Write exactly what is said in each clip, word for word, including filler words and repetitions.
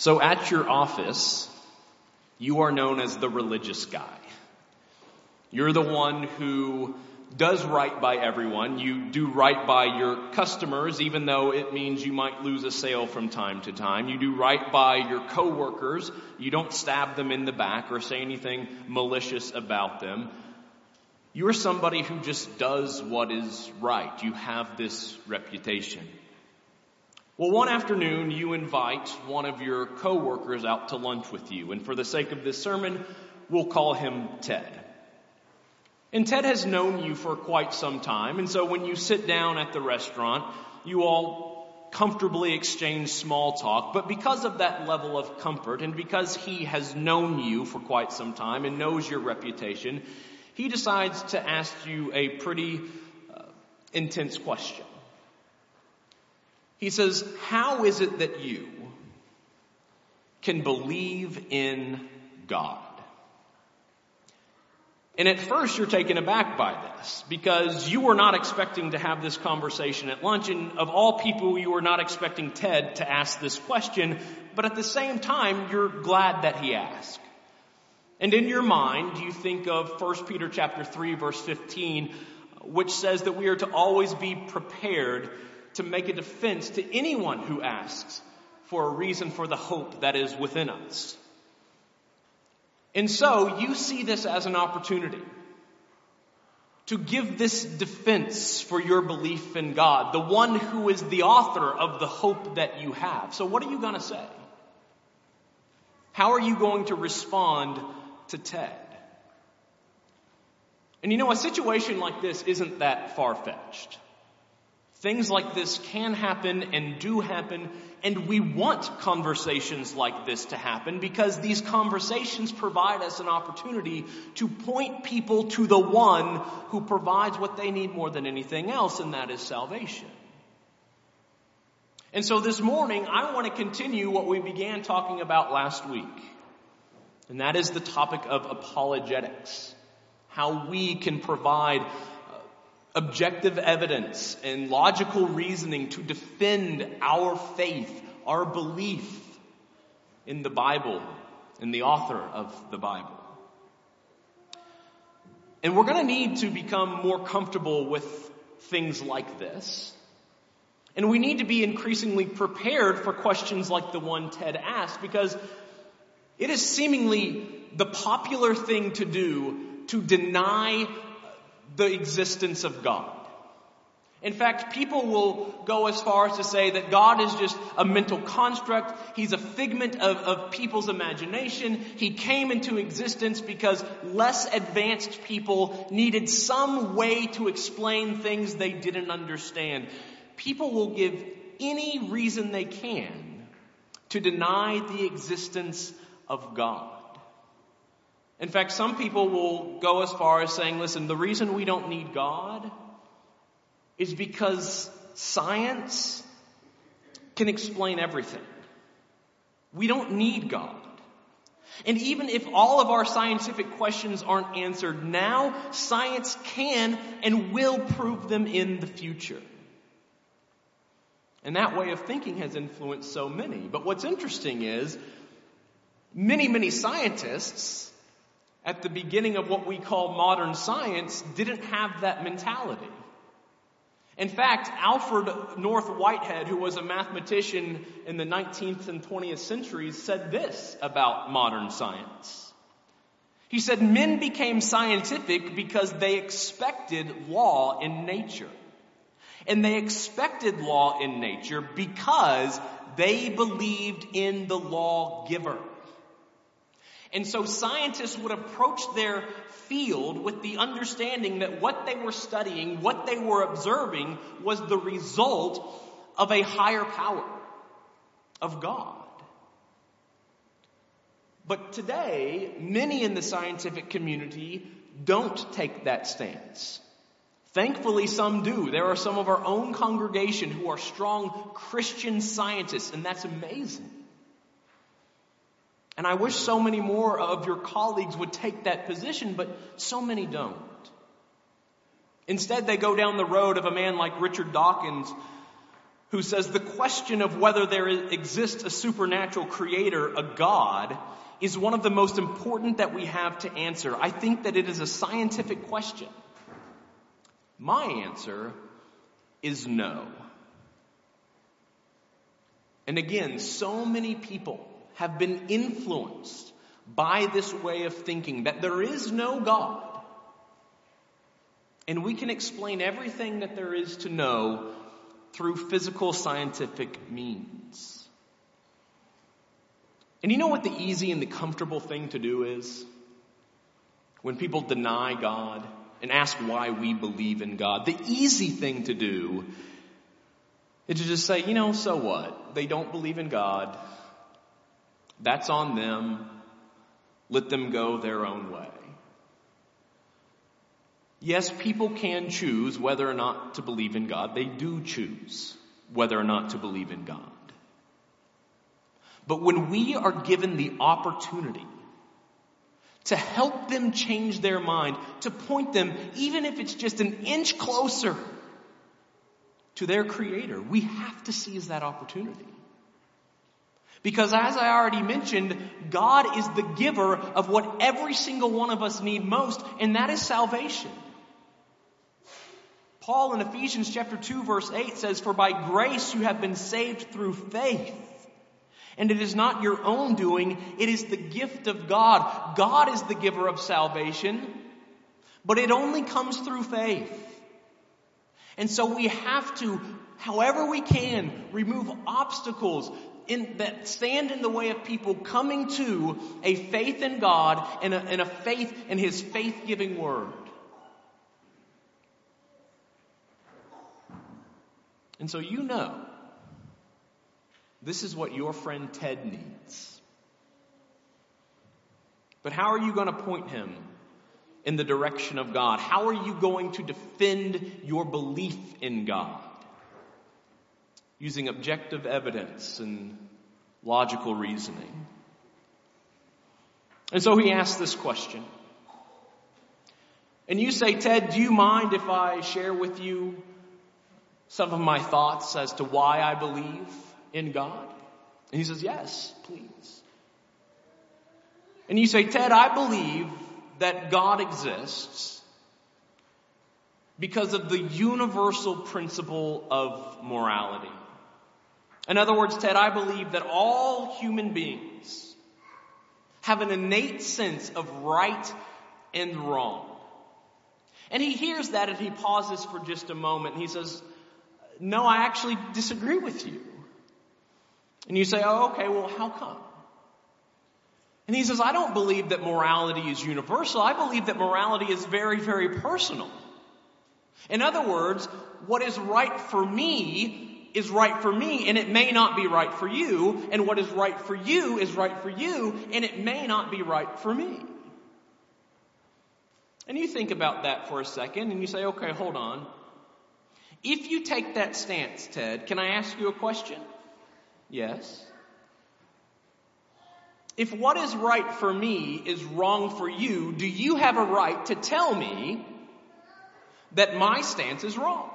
So at your office, you are known as the religious guy. You're the one who does right by everyone. You do right by your customers, even though it means you might lose a sale from time to time. You do right by your coworkers. You don't stab them in the back or say anything malicious about them. You're somebody who just does what is right. You have this reputation. Well, one afternoon, you invite one of your coworkers out to lunch with you. And for the sake of this sermon, we'll call him Ted. And Ted has known you for quite some time. And so when you sit down at the restaurant, you all comfortably exchange small talk. But because of that level of comfort and because he has known you for quite some time and knows your reputation, he decides to ask you a pretty uh, intense question. He says, how is it that you can believe in God? And at first you're taken aback by this because you were not expecting to have this conversation at lunch, and of all people you were not expecting Ted to ask this question, but at the same time you're glad that he asked. And in your mind you think of First Peter chapter three verse fifteen, which says that we are to always be prepared to make a defense to anyone who asks for a reason for the hope that is within us. And so you see this as an opportunity to give this defense for your belief in God, the one who is the author of the hope that you have. So what are you going to say? How are you going to respond to Ted? And you know, a situation like this isn't that far-fetched. Things like this can happen and do happen, and we want conversations like this to happen because these conversations provide us an opportunity to point people to the one who provides what they need more than anything else, and that is salvation. And so this morning, I want to continue what we began talking about last week, and that is the topic of apologetics, how we can provide objective evidence and logical reasoning to defend our faith, our belief in the Bible, in the author of the Bible. And we're going to need to become more comfortable with things like this. And we need to be increasingly prepared for questions like the one Ted asked, because it is seemingly the popular thing to do to deny the existence of God. In fact, people will go as far as to say that God is just a mental construct. He's a figment of, of people's imagination. He came into existence because less advanced people needed some way to explain things they didn't understand. People will give any reason they can to deny the existence of God. In fact, some people will go as far as saying, listen, the reason we don't need God is because science can explain everything. We don't need God. And even if all of our scientific questions aren't answered now, science can and will prove them in the future. And that way of thinking has influenced so many. But what's interesting is many, many scientists at the beginning of what we call modern science didn't have that mentality. In fact, Alfred North Whitehead, who was a mathematician in the nineteenth and twentieth centuries, said this about modern science. He said, men became scientific because they expected law in nature. And they expected law in nature because they believed in the lawgiver. And so scientists would approach their field with the understanding that what they were studying, what they were observing, was the result of a higher power, of God. But today, many in the scientific community don't take that stance. Thankfully, some do. There are some of our own congregation who are strong Christian scientists, and that's amazing. And I wish so many more of your colleagues would take that position, but so many don't. Instead, they go down the road of a man like Richard Dawkins, who says the question of whether there exists a supernatural creator, a God, is one of the most important that we have to answer. I think that it is a scientific question. My answer is no. And again, so many people have been influenced by this way of thinking that there is no God. And we can explain everything that there is to know through physical scientific means. And you know what the easy and the comfortable thing to do is? When people deny God and ask why we believe in God, the easy thing to do is to just say, you know, so what? They don't believe in God. That's on them. Let them go their own way. Yes, people can choose whether or not to believe in God. They do choose whether or not to believe in God. But when we are given the opportunity to help them change their mind, to point them, even if it's just an inch closer to their Creator, we have to seize that opportunity. Because as I already mentioned, God is the giver of what every single one of us need most, and that is salvation. Paul in Ephesians chapter two verse eight says, "For by grace you have been saved through faith. And it is not your own doing, it is the gift of God." God is the giver of salvation, but it only comes through faith. And so we have to, however we can, remove obstacles in, that stand in the way of people coming to a faith in God and a, and a faith in His faith-giving Word. And so you know, this is what your friend Ted needs. But how are you going to point him in the direction of God? How are you going to defend your belief in God? Using objective evidence and logical reasoning. And so he asks this question. And you say, "Ted, do you mind if I share with you some of my thoughts as to why I believe in God?" And he says, "Yes, please." And you say, "Ted, I believe that God exists because of the universal principle of morality. In other words, Ted, I believe that all human beings have an innate sense of right and wrong." And he hears that and he pauses for just a moment and he says, "No, I actually disagree with you." And you say, "Oh, okay, well, how come?" And he says, "I don't believe that morality is universal. I believe that morality is very, very personal. In other words, what is right for me is right for me, and it may not be right for you. And what is right for you is right for you, and it may not be right for me." And you think about that for a second, and you say, "Okay, hold on. If you take that stance, Ted, can I ask you a question?" "Yes." "If what is right for me is wrong for you, do you have a right to tell me that my stance is wrong?"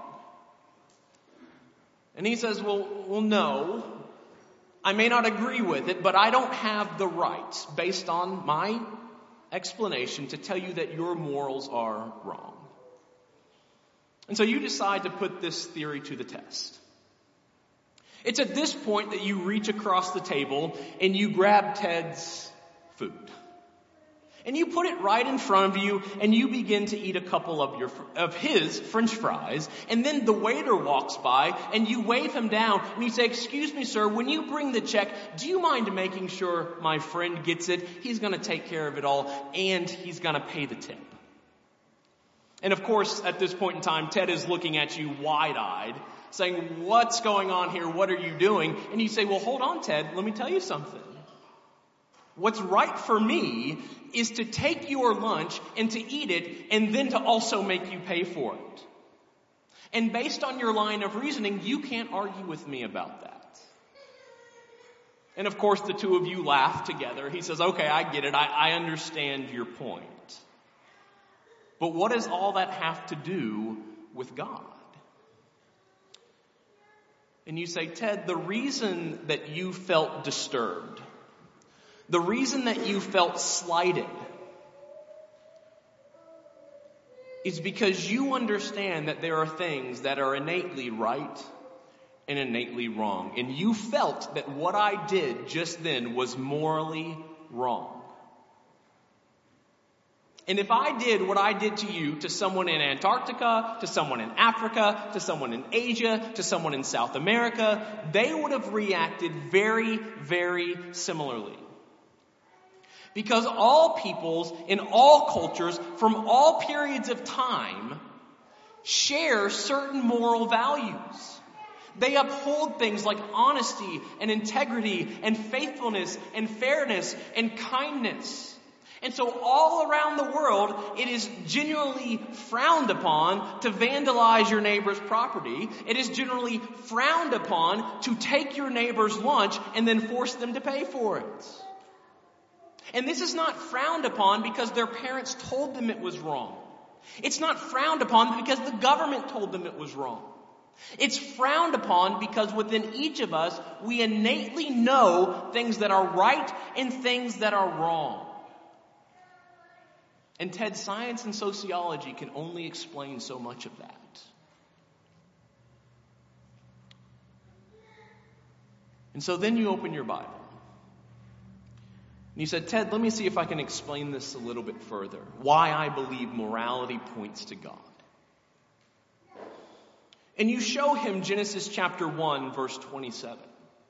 And he says, well, well, no, I may not agree with it, but I don't have the right, based on my explanation, to tell you that your morals are wrong. And so you decide to put this theory to the test. It's at this point that you reach across the table and you grab Ted's food. And you put it right in front of you and you begin to eat a couple of your of his French fries. And then the waiter walks by and you wave him down and you say, "Excuse me, sir, when you bring the check, do you mind making sure my friend gets it? He's going to take care of it all and he's going to pay the tip." And of course, at this point in time, Ted is looking at you wide-eyed, saying, "What's going on here? What are you doing?" And you say, "Well, hold on, Ted. Let me tell you something. What's right for me is to take your lunch and to eat it and then to also make you pay for it. And based on your line of reasoning, you can't argue with me about that." And of course, the two of you laugh together. He says, "Okay, I get it. I, I understand your point. But what does all that have to do with God?" And you say, Ted, the reason that you felt disturbed, the reason that you felt slighted, is because you understand that there are things that are innately right and innately wrong. And you felt that what I did just then was morally wrong. And if I did what I did to you, to someone in Antarctica, to someone in Africa, to someone in Asia, to someone in South America, they would have reacted very, very similarly. Because all peoples in all cultures from all periods of time share certain moral values. They uphold things like honesty and integrity and faithfulness and fairness and kindness. And so all around the world, it is generally frowned upon to vandalize your neighbor's property. It is generally frowned upon to take your neighbor's lunch and then force them to pay for it. And this is not frowned upon because their parents told them it was wrong. It's not frowned upon because the government told them it was wrong. It's frowned upon because within each of us, we innately know things that are right and things that are wrong. And Ted, science and sociology can only explain so much of that. And so then you open your Bible. And you said, Ted, let me see if I can explain this a little bit further. Why I believe morality points to God. And you show him Genesis chapter one, verse twenty-seven.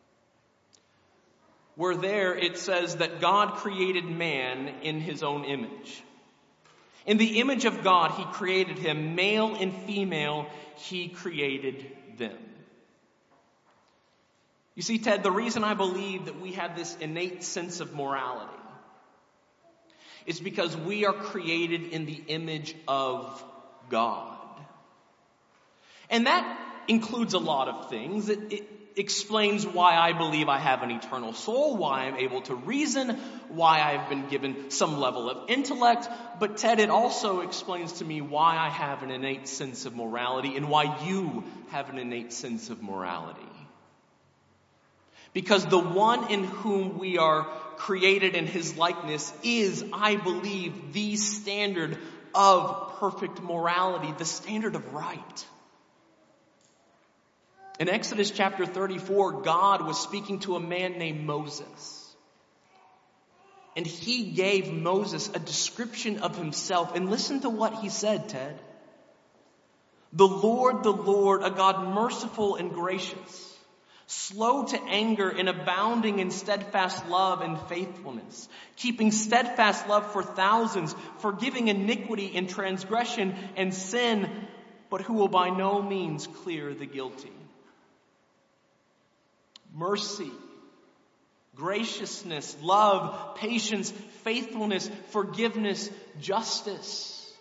Where there it says that God created man in his own image. In the image of God, he created him, male and female, he created them. You see, Ted, the reason I believe that we have this innate sense of morality is because we are created in the image of God. And that includes a lot of things. It, it explains why I believe I have an eternal soul, why I'm able to reason, why I've been given some level of intellect. But Ted, it also explains to me why I have an innate sense of morality and why you have an innate sense of morality. Because the one in whom we are created in his likeness is, I believe, the standard of perfect morality, the standard of right. In Exodus chapter thirty-four, God was speaking to a man named Moses. And he gave Moses a description of himself. And listen to what he said, Ted. The Lord, the Lord, a God merciful and gracious, slow to anger and abounding in steadfast love and faithfulness, keeping steadfast love for thousands, forgiving iniquity and transgression and sin, but who will by no means clear the guilty. Mercy, graciousness, love, patience, faithfulness, forgiveness, justice.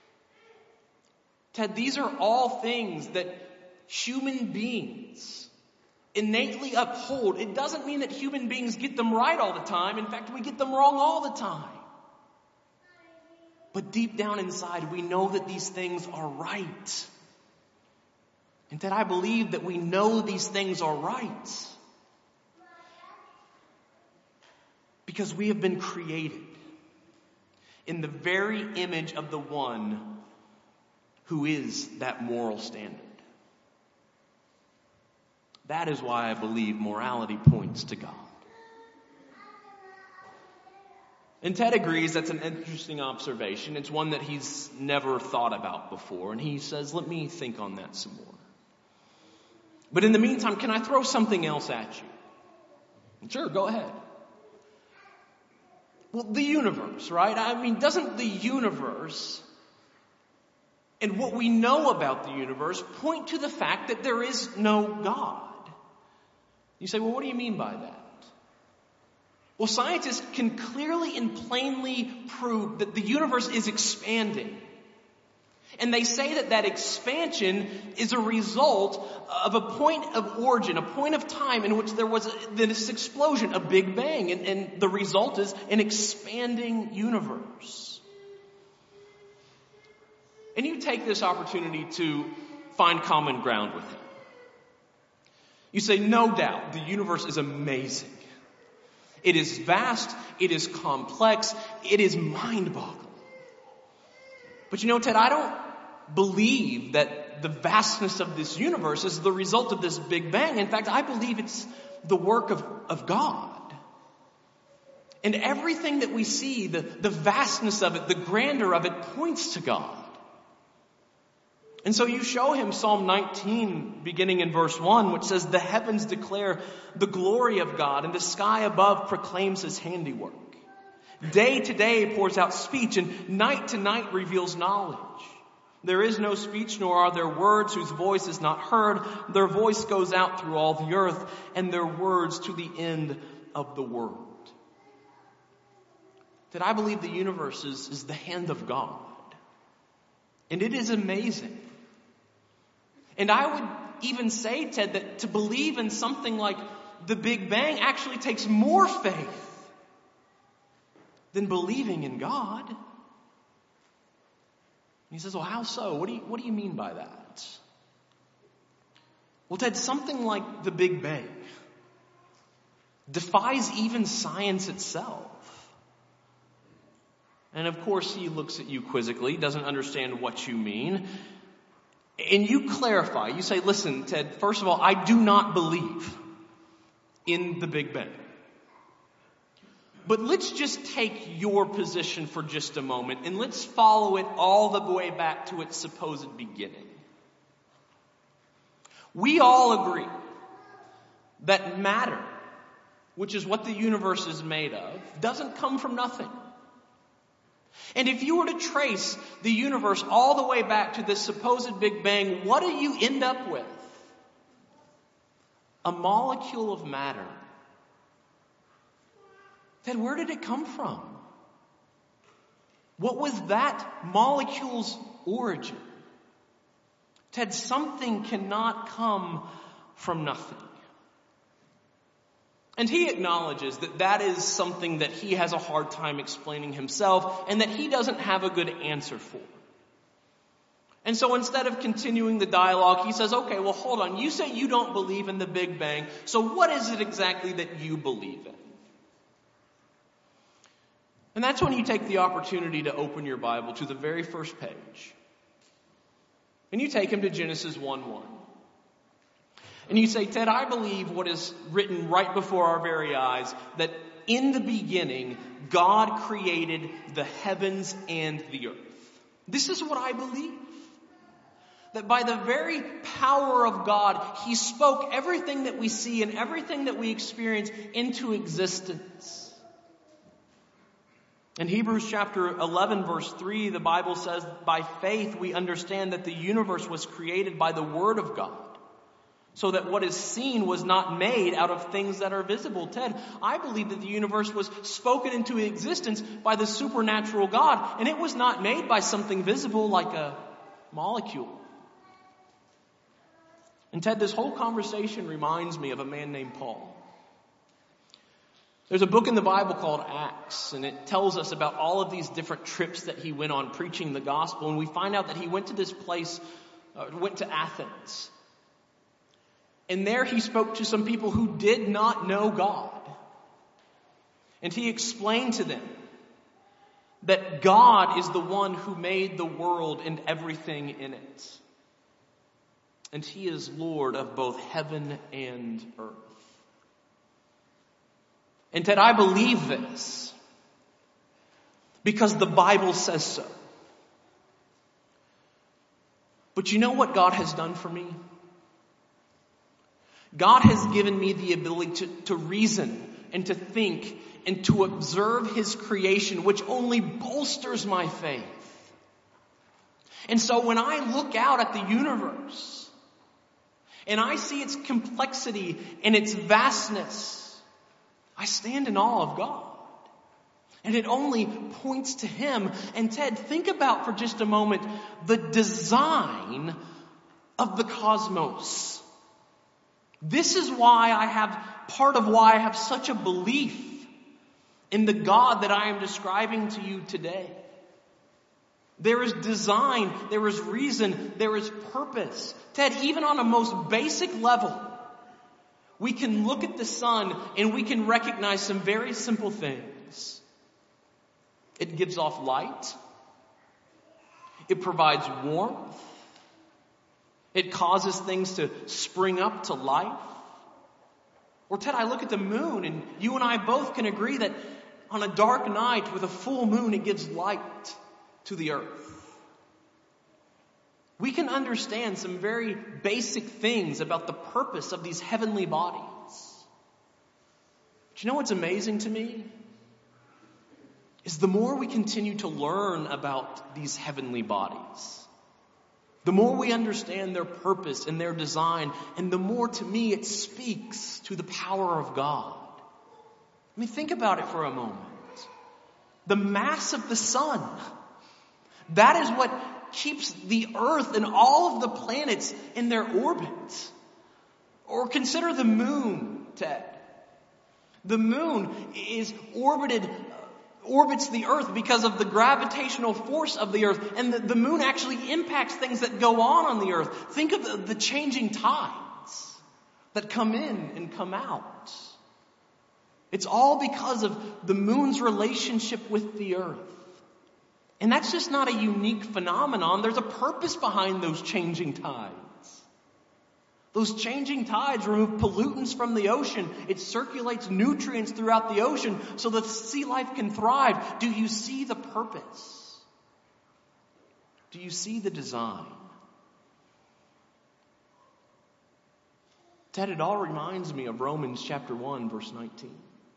Ted, these are all things that human beings innately uphold. It doesn't mean that human beings get them right all the time. In fact, we get them wrong all the time. But deep down inside, we know that these things are right. And that I believe that we know these things are right. Because we have been created in the very image of the one who is that moral standard. That is why I believe morality points to God. And Ted agrees that's an interesting observation. It's one that he's never thought about before. And he says, let me think on that some more. But in the meantime, can I throw something else at you? Sure, go ahead. Well, the universe, right? I mean, doesn't the universe and what we know about the universe point to the fact that there is no God? You say, well, what do you mean by that? Well, scientists can clearly and plainly prove that the universe is expanding. And they say that that expansion is a result of a point of origin, a point of time in which there was a, this explosion, a Big Bang. And, and the result is an expanding universe. And you take this opportunity to find common ground with him. You say, no doubt, the universe is amazing. It is vast, it is complex, it is mind-boggling. But you know, Ted, I don't believe that the vastness of this universe is the result of this Big Bang. In fact, I believe it's the work of, of God. And everything that we see, the, the vastness of it, the grandeur of it, points to God. And so you show him Psalm nineteen, beginning in verse one, which says, the heavens declare the glory of God, and the sky above proclaims his handiwork. Day to day pours out speech, and night to night reveals knowledge. There is no speech, nor are there words whose voice is not heard. Their voice goes out through all the earth, and their words to the end of the world. That I believe the universe is, is the hand of God. And it is amazing. And I would even say, Ted, that to believe in something like the Big Bang actually takes more faith than believing in God. And he says, well, how so? What do you, what do you mean by that? Well, Ted, something like the Big Bang defies even science itself. And of course, he looks at you quizzically, doesn't understand what you mean. And you clarify. You say, listen, Ted, first of all, I do not believe in the Big Bang. But let's just take your position for just a moment, and let's follow it all the way back to its supposed beginning. We all agree that matter, which is what the universe is made of, doesn't come from nothing. And if you were to trace the universe all the way back to this supposed Big Bang, what do you end up with? A molecule of matter. Then where did it come from? What was that molecule's origin? Ted, something cannot come from nothing. And he acknowledges that that is something that he has a hard time explaining himself and that he doesn't have a good answer for. And so instead of continuing the dialogue, he says, okay, well, hold on. You say you don't believe in the Big Bang. So what is it exactly that you believe in? And that's when you take the opportunity to open your Bible to the very first page. And you take him to Genesis one one. And you say, Ted, I believe what is written right before our very eyes, that in the beginning, God created the heavens and the earth. This is what I believe. That by the very power of God, he spoke everything that we see and everything that we experience into existence. In Hebrews chapter eleven, verse three, the Bible says, by faith we understand that the universe was created by the word of God, so that what is seen was not made out of things that are visible. Ted, I believe that the universe was spoken into existence by the supernatural God, and it was not made by something visible like a molecule. And Ted, this whole conversation reminds me of a man named Paul. There's a book in the Bible called Acts, and it tells us about all of these different trips that he went on preaching the gospel, and we find out that he went to this place, uh, went to Athens. And there he spoke to some people who did not know God. And he explained to them that God is the one who made the world and everything in it. And he is Lord of both heaven and earth. And Ted, I believe this because the Bible says so. But you know what God has done for me? God has given me the ability to, to reason and to think and to observe his creation, which only bolsters my faith. And so when I look out at the universe and I see its complexity and its vastness, I stand in awe of God. And it only points to him. And Ted, think about for just a moment the design of the cosmos. This is why I have, part of why I have such a belief in the God that I am describing to you today. There is design, there is reason, there is purpose. Ted, even on a most basic level, we can look at the sun and we can recognize some very simple things. It gives off light. It provides warmth. It causes things to spring up to life. Or Ted, I look at the moon and you and I both can agree that on a dark night with a full moon, it gives light to the earth. We can understand some very basic things about the purpose of these heavenly bodies. Do you know what's amazing to me? Is the more we continue to learn about these heavenly bodies, the more we understand their purpose and their design, and the more to me it speaks to the power of God. I mean, think about it for a moment. The mass of the sun, that is what keeps the earth and all of the planets in their orbit. Or consider the moon, Ted. The moon is orbited, orbits the earth because of the gravitational force of the earth. And the, the moon actually impacts things that go on on the earth. Think of the, the changing tides that come in and come out. It's all because of the moon's relationship with the earth. And that's just not a unique phenomenon. There's a purpose behind those changing tides. Those changing tides remove pollutants from the ocean. It circulates nutrients throughout the ocean so that sea life can thrive. Do you see the purpose? Do you see the design? Ted, it all reminds me of Romans chapter one, verse nineteen.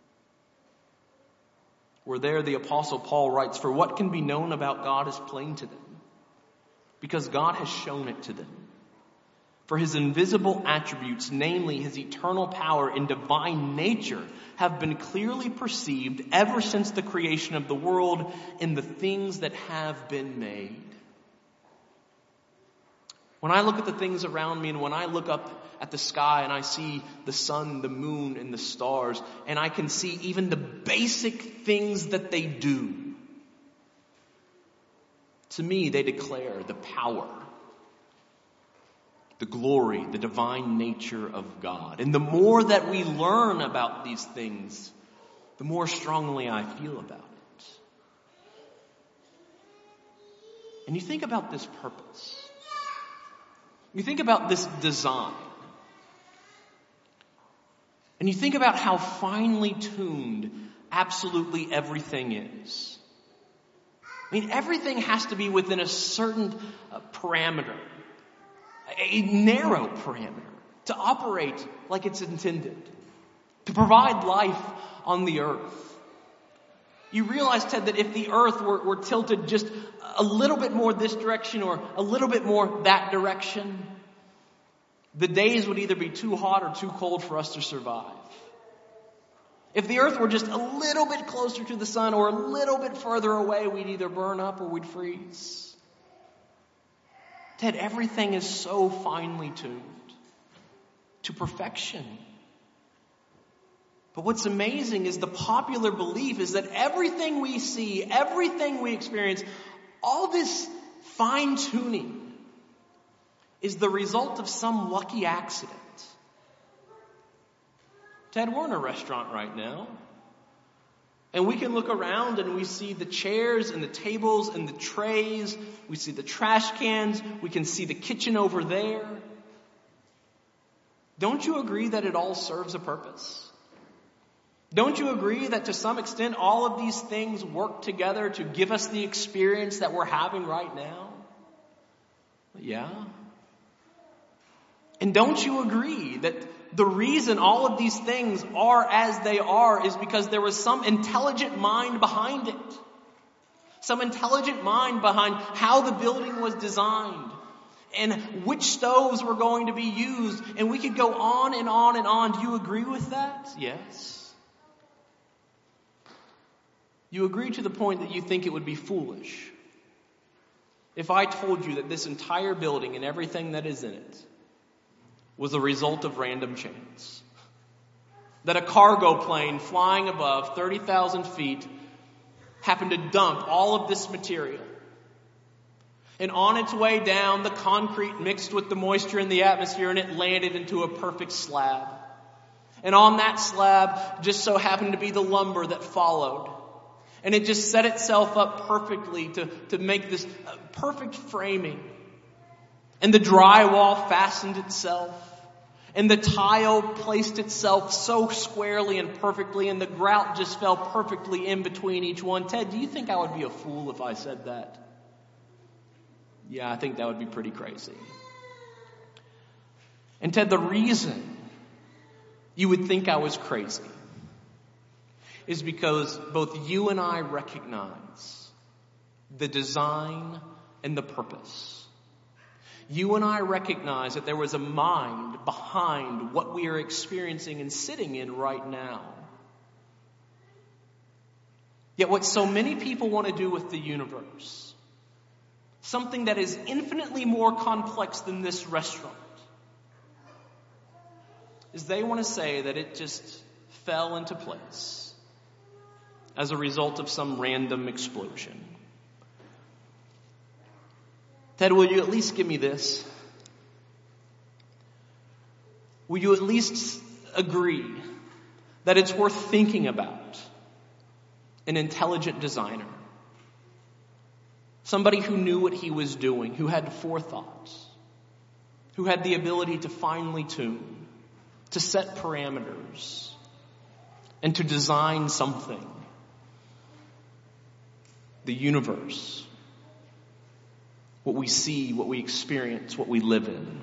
Where there the Apostle Paul writes, "For what can be known about God is plain to them, because God has shown it to them. For his invisible attributes, namely his eternal power and divine nature, have been clearly perceived ever since the creation of the world in the things that have been made." When I look at the things around me and when I look up at the sky and I see the sun, the moon, and the stars, and I can see even the basic things that they do, to me they declare the power, the glory, the divine nature of God. And the more that we learn about these things, the more strongly I feel about it. And you think about this purpose. You think about this design. And you think about how finely tuned absolutely everything is. I mean, everything has to be within a certain uh, parameter. A narrow parameter to operate like it's intended, to provide life on the earth. You realize, Ted, that if the earth were, were tilted just a little bit more this direction or a little bit more that direction, the days would either be too hot or too cold for us to survive. If the earth were just a little bit closer to the sun or a little bit further away, we'd either burn up or we'd freeze. Ted, everything is so finely tuned to perfection. But what's amazing is the popular belief is that everything we see, everything we experience, all this fine tuning is the result of some lucky accident. Ted, we're in a restaurant right now. And we can look around and we see the chairs and the tables and the trays. We see the trash cans. We can see the kitchen over there. Don't you agree that it all serves a purpose? Don't you agree that to some extent all of these things work together to give us the experience that we're having right now? Yeah. And don't you agree that the reason all of these things are as they are is because there was some intelligent mind behind it. Some intelligent mind behind how the building was designed and which stoves were going to be used. And we could go on and on and on. Do you agree with that? Yes. You agree to the point that you think it would be foolish if I told you that this entire building and everything that is in it was a result of random chance. That a cargo plane flying above thirty thousand feet happened to dump all of this material. And on its way down, the concrete mixed with the moisture in the atmosphere and it landed into a perfect slab. And on that slab just so happened to be the lumber that followed. And it just set itself up perfectly to, to make this perfect framing. And the drywall fastened itself. And the tile placed itself so squarely and perfectly. And the grout just fell perfectly in between each one. Ted, do you think I would be a fool if I said that? Yeah, I think that would be pretty crazy. And Ted, the reason you would think I was crazy is because both you and I recognize the design and the purpose. You and I recognize that there was a mind behind what we are experiencing and sitting in right now. Yet what so many people want to do with the universe, something that is infinitely more complex than this restaurant, is they want to say that it just fell into place as a result of some random explosion. Ted, will you at least give me this? Will you at least agree that it's worth thinking about an intelligent designer? Somebody who knew what he was doing, who had forethought, who had the ability to finely tune, to set parameters, and to design something. The universe. What we see, what we experience, what we live in.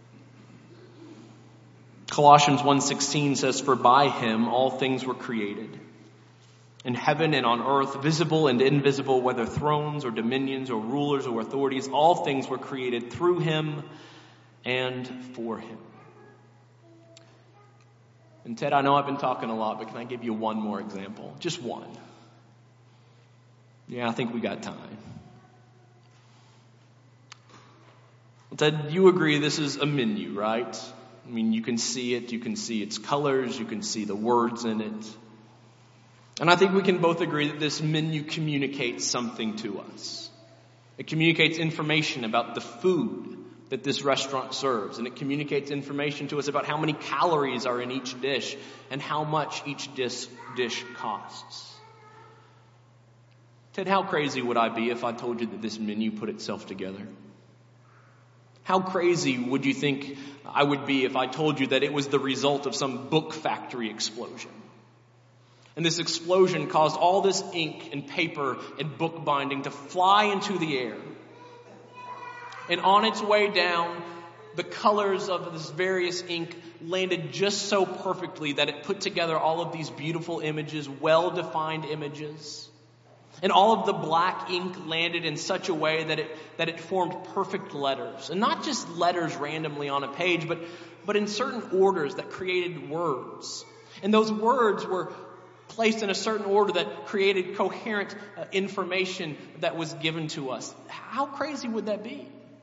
Colossians one sixteen says, "For by him all things were created, in heaven and on earth, visible and invisible, whether thrones or dominions or rulers or authorities, all things were created through him and for him." And Ted, I know I've been talking a lot, but can I give you one more example? Just one. Yeah, I think we got time. Ted, you agree this is a menu, right? I mean, you can see it, you can see its colors, you can see the words in it. And I think we can both agree that this menu communicates something to us. It communicates information about the food that this restaurant serves. And it communicates information to us about how many calories are in each dish and how much each dish, dish costs. Ted, how crazy would I be if I told you that this menu put itself together? How crazy would you think I would be if I told you that it was the result of some book factory explosion? And this explosion caused all this ink and paper and book binding to fly into the air. And on its way down, the colors of this various ink landed just so perfectly that it put together all of these beautiful images, well-defined images. And all of the black ink landed in such a way that it that it formed perfect letters. And not just letters randomly on a page, but, but in certain orders that created words. And those words were placed in a certain order that created coherent uh, information that was given to us. How crazy would that be?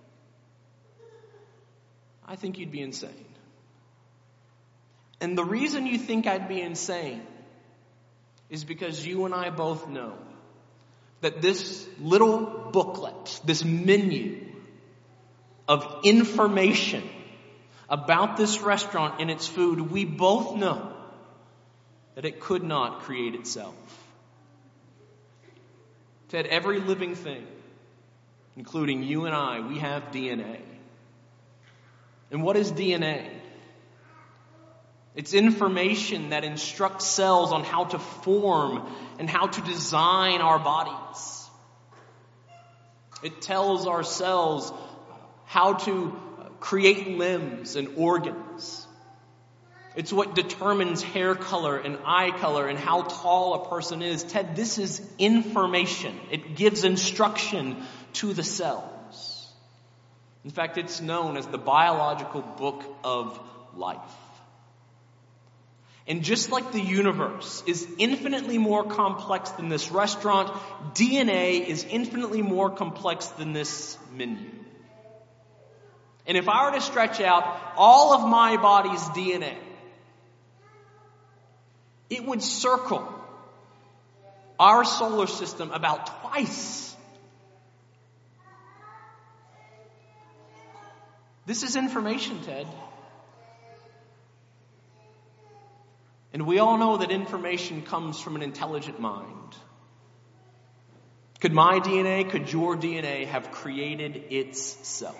I think you'd be insane. And the reason you think I'd be insane is because you and I both know that this little booklet, this menu of information about this restaurant and its food, we both know that it could not create itself. Ted, every living thing, including you and I, we have D N A. And what is D N A? It's information that instructs cells on how to form and how to design our bodies. It tells our cells how to create limbs and organs. It's what determines hair color and eye color and how tall a person is. Ted, this is information. It gives instruction to the cells. In fact, it's known as the biological book of life. And just like the universe is infinitely more complex than this restaurant, D N A is infinitely more complex than this menu. And if I were to stretch out all of my body's D N A, it would circle our solar system about twice. This is information, Ted. And we all know that information comes from an intelligent mind. Could my D N A, could your D N A have created itself?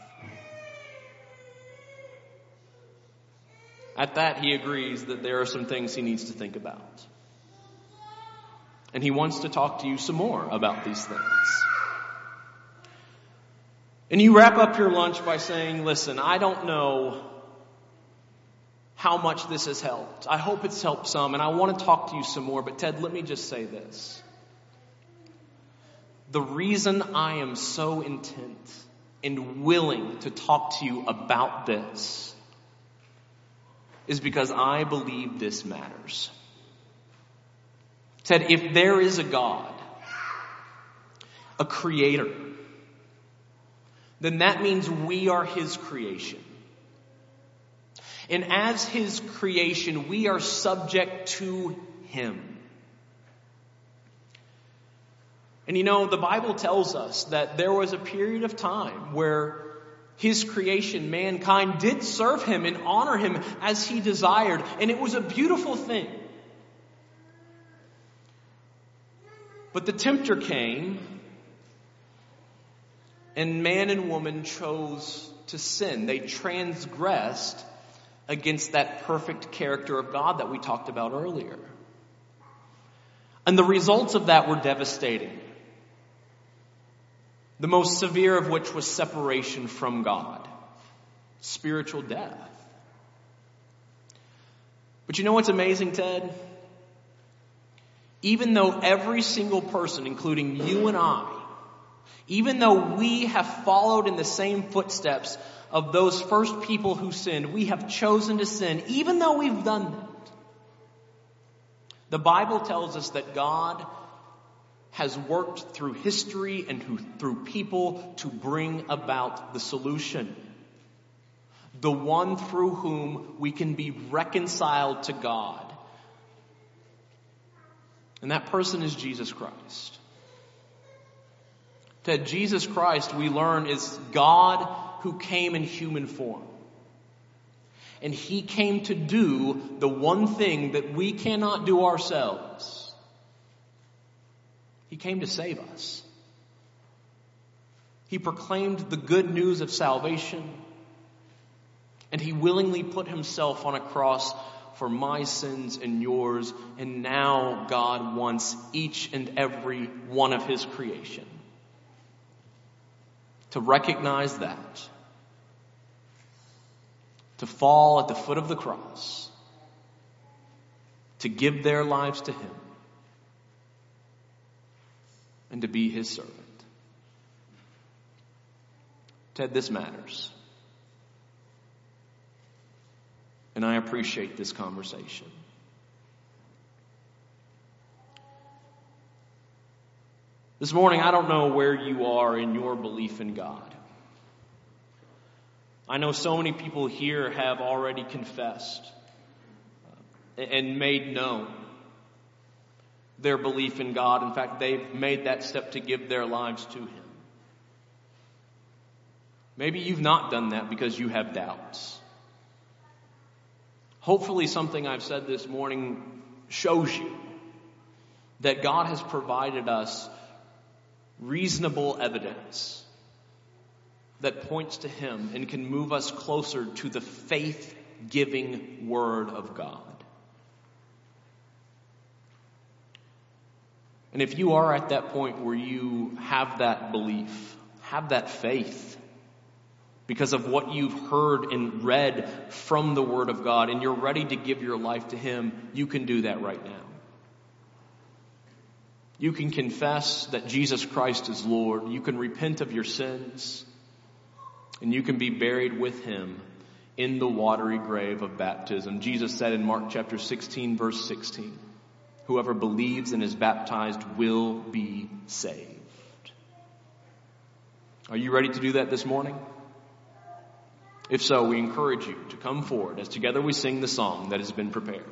At that, he agrees that there are some things he needs to think about. And he wants to talk to you some more about these things. And you wrap up your lunch by saying, listen, I don't know how much this has helped. I hope it's helped some, and I want to talk to you some more. But Ted, let me just say this. The reason I am so intent and willing to talk to you about this is because I believe this matters. Ted, if there is a God, a creator, then that means we are his creation. And as his creation, we are subject to him. And you know, the Bible tells us that there was a period of time where his creation, mankind, did serve him and honor him as he desired. And it was a beautiful thing. But the tempter came, and man and woman chose to sin. They transgressed against that perfect character of God that we talked about earlier. And the results of that were devastating. The most severe of which was separation from God. Spiritual death. But you know what's amazing, Ted? Even though every single person, including you and I, even though we have followed in the same footsteps of those first people who sinned, we have chosen to sin, even though we've done that, the Bible tells us that God has worked through history and who, through people to bring about the solution. The one through whom we can be reconciled to God. And that person is Jesus Christ. That Jesus Christ, we learn, is God who came in human form. And he came to do the one thing that we cannot do ourselves. He came to save us. He proclaimed the good news of salvation. And he willingly put himself on a cross for my sins and yours. And now God wants each and every one of his creation to recognize that. To fall at the foot of the cross. To give their lives to him. And to be his servant. Ted, this matters. And I appreciate this conversation. This morning, I don't know where you are in your belief in God. I know so many people here have already confessed and made known their belief in God. In fact, they've made that step to give their lives to him. Maybe you've not done that because you have doubts. Hopefully something I've said this morning shows you that God has provided us reasonable evidence that points to him and can move us closer to the faith-giving Word of God. And if you are at that point where you have that belief, have that faith, because of what you've heard and read from the Word of God, and you're ready to give your life to him, you can do that right now. You can confess that Jesus Christ is Lord. You can repent of your sins. And you can be buried with him in the watery grave of baptism. Jesus said in Mark chapter sixteen, verse sixteen, whoever believes and is baptized will be saved. Are you ready to do that this morning? If so, we encourage you to come forward as together we sing the song that has been prepared.